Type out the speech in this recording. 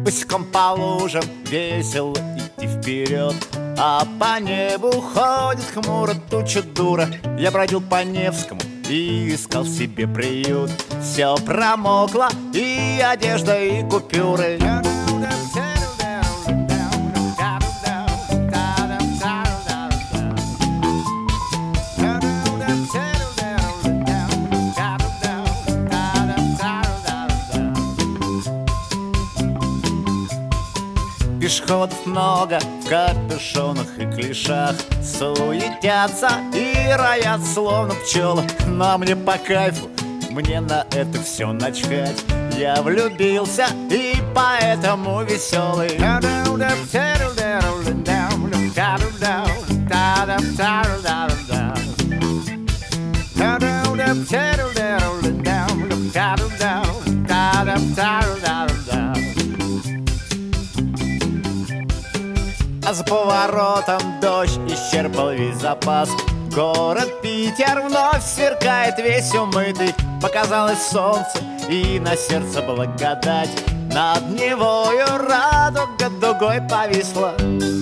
босиком по лужам весело идти вперед. А по небу ходит хмуро туча дура. Я бродил по Невскому и искал себе приют. Все промокло, и одежда, и купюры. Пешеходов много в капюшонах и клишах, суетятся и роят, словно пчелы. Но мне по кайфу, мне на это все начхать. Я влюбился и поэтому веселый. А за поворотом дождь исчерпал весь запас. Город Питер вновь сверкает весь умытый. Показалось солнце, и на сердце благодать. Над Невою радуга дугой повисла.